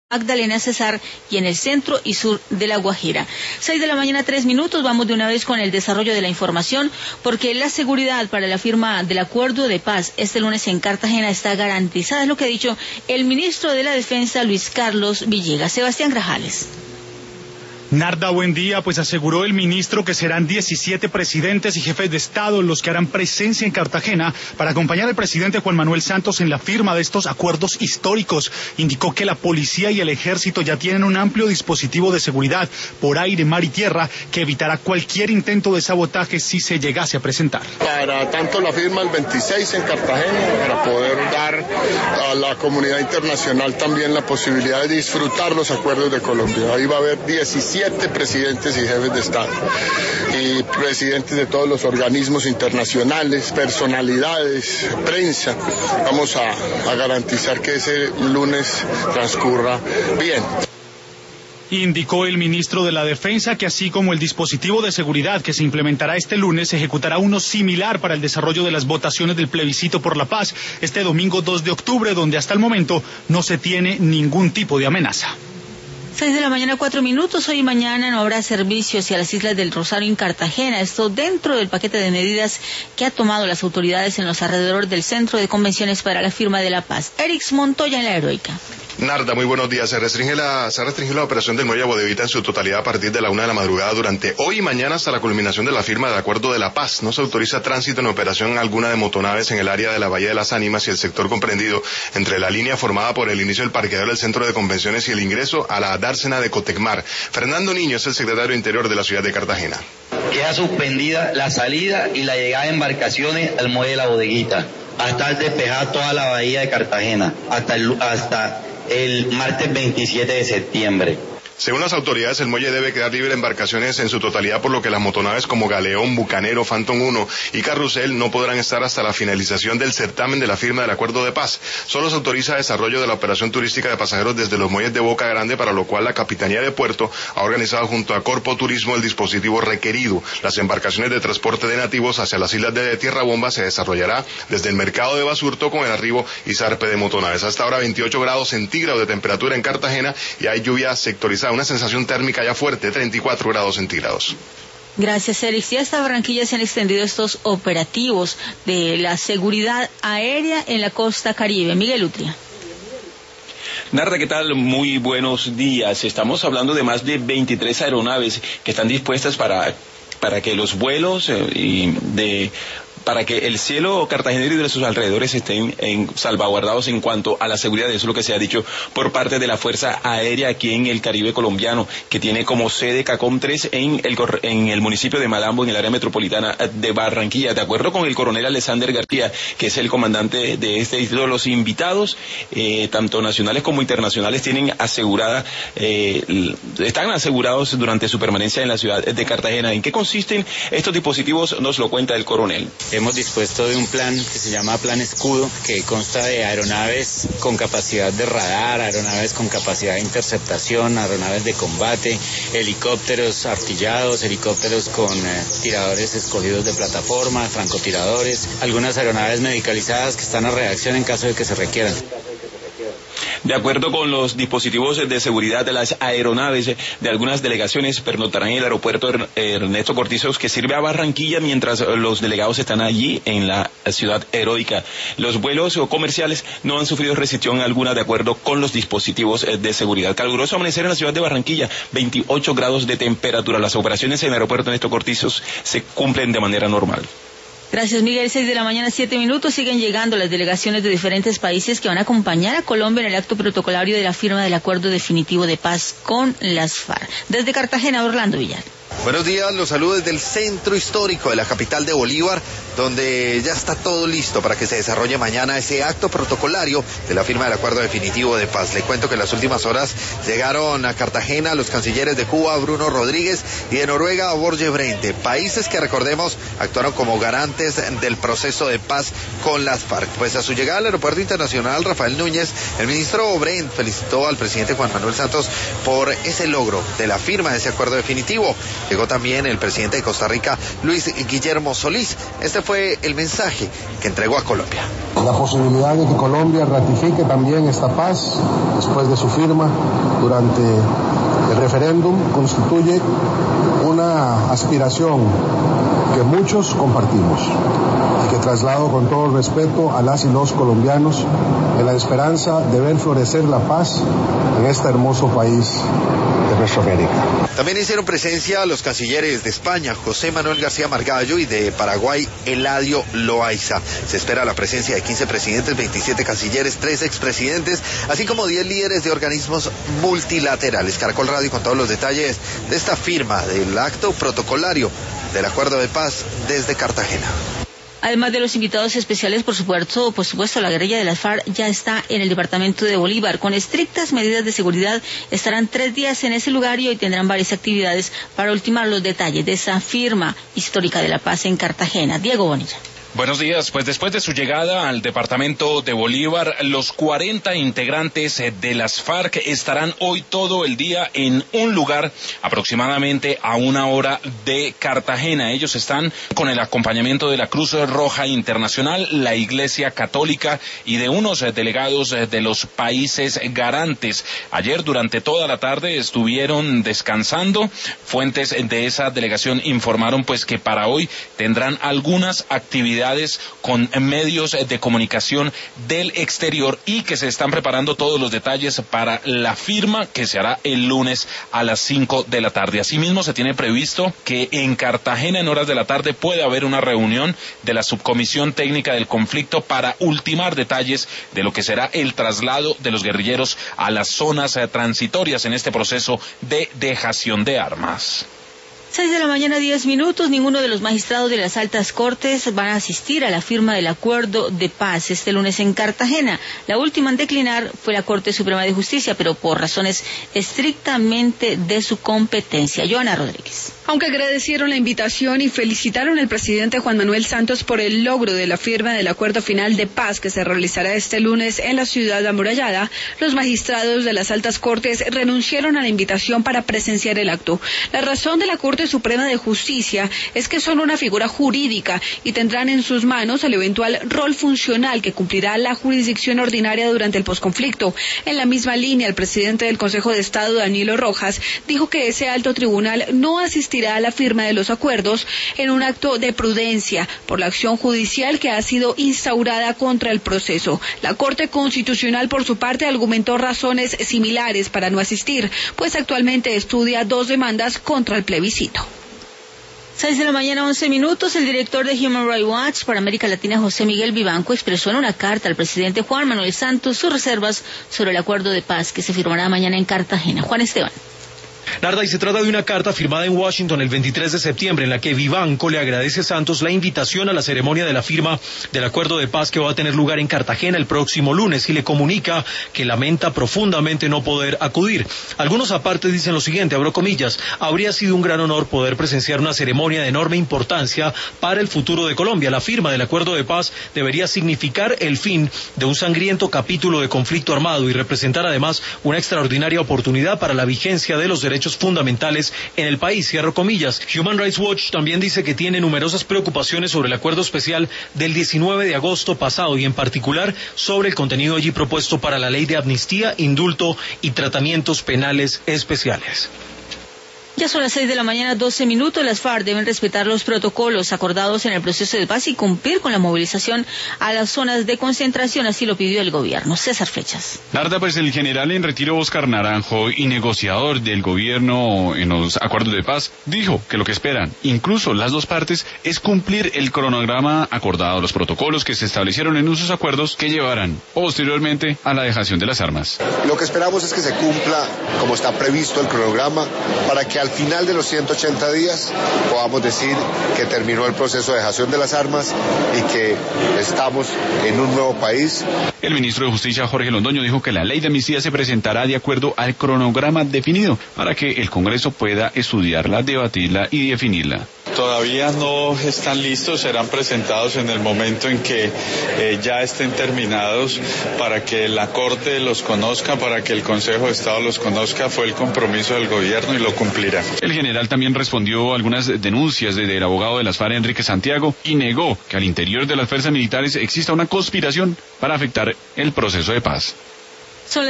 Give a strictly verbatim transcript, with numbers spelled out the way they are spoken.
Magdalena Cesar y en el centro y sur de La Guajira. Seis de la mañana, tres minutos, vamos de una vez con el desarrollo de la información, porque la seguridad para la firma del acuerdo de paz este lunes en Cartagena está garantizada, es lo que ha dicho el ministro de la Defensa, Luis Carlos Villegas. Sebastián Grajales. Narda, buen día. Pues aseguró el ministro que serán diecisiete presidentes y jefes de Estado los que harán presencia en Cartagena para acompañar al presidente Juan Manuel Santos en la firma de estos acuerdos históricos. Indicó que la policía y el ejército ya tienen un amplio dispositivo de seguridad por aire, mar y tierra que evitará cualquier intento de sabotaje si se llegase a presentar. Para tanto la firma el veintiséis en Cartagena, para poder dar a la comunidad internacional también la posibilidad de disfrutar los acuerdos de Colombia. Ahí va a haber diecisiete presidentes y jefes de Estado y presidentes de todos los organismos internacionales, personalidades, prensa. Vamos a, a garantizar que ese lunes transcurra bien. Indicó el ministro de la Defensa que así como el dispositivo de seguridad que se implementará este lunes, se ejecutará uno similar para el desarrollo de las votaciones del plebiscito por la paz este domingo dos de octubre, donde hasta el momento no se tiene ningún tipo de amenaza. Seis de la mañana, cuatro minutos. Hoy y mañana no habrá servicio hacia las Islas del Rosario en Cartagena. Esto dentro del paquete de medidas que ha tomado las autoridades en los alrededores del Centro de Convenciones para la Firma de la Paz. Erix Montoya en La Heroica. Narda, muy buenos días. Se restringe la, se restringe la operación del muelle Bodevita en su totalidad a partir de la una de la madrugada durante hoy y mañana hasta la culminación de la firma del Acuerdo de la Paz. No se autoriza tránsito ni operación alguna de motonaves en el área de la Bahía de las Ánimas y el sector comprendido entre la línea formada por el inicio del parqueadero del Centro de Convenciones y el ingreso a la dársena de Cotecmar. Fernando Niño es el secretario Interior de la ciudad de Cartagena. Queda suspendida la salida y la llegada de embarcaciones al muelle de la Bodeguita, hasta despejar toda la bahía de Cartagena, hasta el, hasta el martes veintisiete de septiembre. Según las autoridades, el muelle debe quedar libre de embarcaciones en su totalidad, por lo que las motonaves como Galeón, Bucanero, Phantom uno y Carrusel no podrán estar hasta la finalización del certamen de la firma del Acuerdo de Paz. Solo se autoriza el desarrollo de la operación turística de pasajeros desde los muelles de Boca Grande, para lo cual la Capitanía de Puerto ha organizado junto a Corpo Turismo el dispositivo requerido. Las embarcaciones de transporte de nativos hacia las islas de Tierra Bomba se desarrollará desde el mercado de Basurto con el arribo y zarpe de motonaves. Hasta ahora veintiocho grados centígrados de temperatura en Cartagena y hay lluvia sectorizada. Una sensación térmica ya fuerte, treinta y cuatro grados centígrados. Gracias, Erix. Y hasta Barranquilla se han extendido estos operativos de la seguridad aérea en la costa Caribe. Miguel Utria. Narda, ¿qué tal? Muy buenos días. Estamos hablando de más de veintitrés aeronaves que están dispuestas para, para que los vuelos eh, y de... para que el cielo cartagenero y de sus alrededores estén en, salvaguardados en cuanto a la seguridad. Eso es lo que se ha dicho por parte de la Fuerza Aérea aquí en el Caribe colombiano, que tiene como sede CACOM tres en el, en el municipio de Malambo, en el área metropolitana de Barranquilla. De acuerdo con el coronel Alexander García, que es el comandante de este distrito, los invitados, eh, tanto nacionales como internacionales, tienen asegurada, eh, están asegurados durante su permanencia en la ciudad de Cartagena. ¿En qué consisten estos dispositivos? Nos lo cuenta el coronel. Hemos dispuesto de un plan que se llama Plan Escudo, que consta de aeronaves con capacidad de radar, aeronaves con capacidad de interceptación, aeronaves de combate, helicópteros artillados, helicópteros con eh, tiradores escogidos de plataforma, francotiradores, algunas aeronaves medicalizadas que están a reacción en caso de que se requieran. De acuerdo con los dispositivos de seguridad de las aeronaves de algunas delegaciones, pernoctarán en el aeropuerto Ernesto Cortizos, que sirve a Barranquilla, mientras los delegados están allí en la ciudad heroica. Los vuelos comerciales no han sufrido restricción alguna de acuerdo con los dispositivos de seguridad. Caluroso amanecer en la ciudad de Barranquilla, veintiocho grados de temperatura. Las operaciones en el aeropuerto Ernesto Cortizos se cumplen de manera normal. Gracias, Miguel. Seis de la mañana, siete minutos. Siguen llegando las delegaciones de diferentes países que van a acompañar a Colombia en el acto protocolario de la firma del acuerdo definitivo de paz con las FARC. Desde Cartagena, Orlando Villar. Buenos días, los saludo desde el centro histórico de la capital de Bolívar, donde ya está todo listo para que se desarrolle mañana ese acto protocolario de la firma del acuerdo definitivo de paz. Le cuento que en las últimas horas llegaron a Cartagena los cancilleres de Cuba, Bruno Rodríguez, y de Noruega, Borge Brende, países que, recordemos, actuaron como garantes del proceso de paz con las FARC. Pues a su llegada al aeropuerto internacional Rafael Núñez, el ministro Brende felicitó al presidente Juan Manuel Santos por ese logro de la firma de ese acuerdo definitivo. Llegó también el presidente de Costa Rica, Luis Guillermo Solís. Este fue el mensaje que entregó a Colombia. La posibilidad de que Colombia ratifique también esta paz después de su firma durante el referéndum constituye una aspiración que muchos compartimos y que traslado con todo el respeto a las y los colombianos en la esperanza de ver florecer la paz en este hermoso país de nuestra América. También hicieron presencia los cancilleres de España, José Manuel García Margallo, y de Paraguay, Eladio Loaiza. Se espera la presencia de quince presidentes, veintisiete cancilleres, tres expresidentes, así como diez líderes de organismos multilaterales. Caracol Radio con todos los detalles de esta firma del acto protocolario del Acuerdo de Paz desde Cartagena. Además de los invitados especiales, por supuesto, por supuesto, la guerrilla de las FARC ya está en el departamento de Bolívar. Con estrictas medidas de seguridad estarán tres días en ese lugar y hoy tendrán varias actividades para ultimar los detalles de esa firma histórica de la paz en Cartagena. Diego Bonilla. Buenos días. Pues después de su llegada al departamento de Bolívar, los cuarenta integrantes de las FARC estarán hoy todo el día en un lugar aproximadamente a una hora de Cartagena. Ellos están con el acompañamiento de la Cruz Roja Internacional, la Iglesia Católica y de unos delegados de los países garantes. Ayer durante toda la tarde estuvieron descansando. Fuentes de esa delegación informaron pues que para hoy tendrán algunas actividades con medios de comunicación del exterior y que se están preparando todos los detalles para la firma que se hará el lunes a las cinco de la tarde. Asimismo, se tiene previsto que en Cartagena en horas de la tarde puede haber una reunión de la Subcomisión Técnica del Conflicto para ultimar detalles de lo que será el traslado de los guerrilleros a las zonas transitorias en este proceso de dejación de armas. Seis de la mañana, diez minutos. Ninguno de los magistrados de las altas cortes van a asistir a la firma del acuerdo de paz este lunes en Cartagena. La última en declinar fue la Corte Suprema de Justicia, pero por razones estrictamente de su competencia. Joana Rodríguez. Aunque agradecieron la invitación y felicitaron al presidente Juan Manuel Santos por el logro de la firma del acuerdo final de paz que se realizará este lunes en la ciudad amurallada, los magistrados de las altas cortes renunciaron a la invitación para presenciar el acto. La razón de la Corte Suprema de Justicia es que son una figura jurídica y tendrán en sus manos el eventual rol funcional que cumplirá la jurisdicción ordinaria durante el posconflicto. En la misma línea, el presidente del Consejo de Estado, Danilo Rojas, dijo que ese alto tribunal no asistirá a la firma de los acuerdos en un acto de prudencia por la acción judicial que ha sido instaurada contra el proceso. La Corte Constitucional, por su parte, argumentó razones similares para no asistir, pues actualmente estudia dos demandas contra el plebiscito. Seis de la mañana, once minutos. El director de Human Rights Watch para América Latina, José Miguel Vivanco, expresó en una carta al presidente Juan Manuel Santos sus reservas sobre el acuerdo de paz que se firmará mañana en Cartagena. Juan Esteban. Narda, y se trata de una carta firmada en Washington el veintitrés de septiembre en la que Vivanco le agradece a Santos la invitación a la ceremonia de la firma del acuerdo de paz que va a tener lugar en Cartagena el próximo lunes y le comunica que lamenta profundamente no poder acudir. Algunos aparte dicen lo siguiente, abro comillas, habría sido un gran honor poder presenciar una ceremonia de enorme importancia para el futuro de Colombia. La firma del acuerdo de paz debería significar el fin de un sangriento capítulo de conflicto armado y representar además una extraordinaria oportunidad para la vigencia de los derechos fundamentales en el país, cierro comillas. Human Rights Watch también dice que tiene numerosas preocupaciones sobre el acuerdo especial del diecinueve de agosto pasado y en particular sobre el contenido allí propuesto para la ley de amnistía, indulto y tratamientos penales especiales. Ya son las seis de la mañana, doce minutos. Las FARC deben respetar los protocolos acordados en el proceso de paz y cumplir con la movilización a las zonas de concentración, así lo pidió el gobierno. César Flechas. Narda, pues el general en retiro Oscar Naranjo y negociador del gobierno en los acuerdos de paz, dijo que lo que esperan, incluso las dos partes, es cumplir el cronograma acordado, los protocolos que se establecieron en esos acuerdos que llevarán posteriormente a la dejación de las armas. Lo que esperamos es que se cumpla como está previsto el cronograma para que al Al final de los ciento ochenta días podamos decir que terminó el proceso de dejación de las armas y que estamos en un nuevo país. El ministro de Justicia, Jorge Londoño, dijo que la ley de amnistía se presentará de acuerdo al cronograma definido para que el Congreso pueda estudiarla, debatirla y definirla. Todavía no están listos, serán presentados en el momento en que eh, ya estén terminados para que la Corte los conozca, para que el Consejo de Estado los conozca. Fue el compromiso del gobierno y lo cumplirá. El general también respondió a algunas denuncias de, del abogado de las FARC, Enrique Santiago, y negó que al interior de las fuerzas militares exista una conspiración para afectar el proceso de paz.